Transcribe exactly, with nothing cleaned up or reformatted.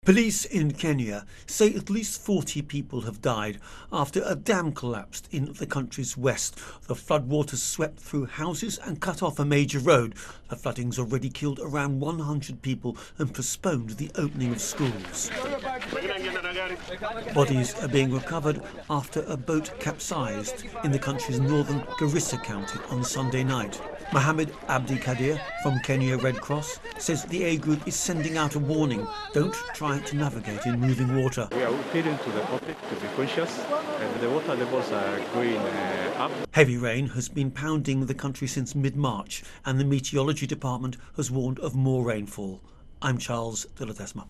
Police in Kenya say at least forty people have died after a dam collapsed in the country's west. The floodwaters swept through houses and cut off a major road. The flooding's already killed around one hundred people and postponed the opening of schools. Bodies are being recovered after a boat capsized in the country's northern Garissa County on Sunday night. Mohammed Abdi Kadir from Kenya Red Cross says the aid group is sending out a warning: don't try to navigate in moving water. We are appealing to the public to be conscious, and the water levels are going uh, up. Heavy rain has been pounding the country since mid-March, and the Meteorology Department has warned of more rainfall. I'm Charles de la Desma.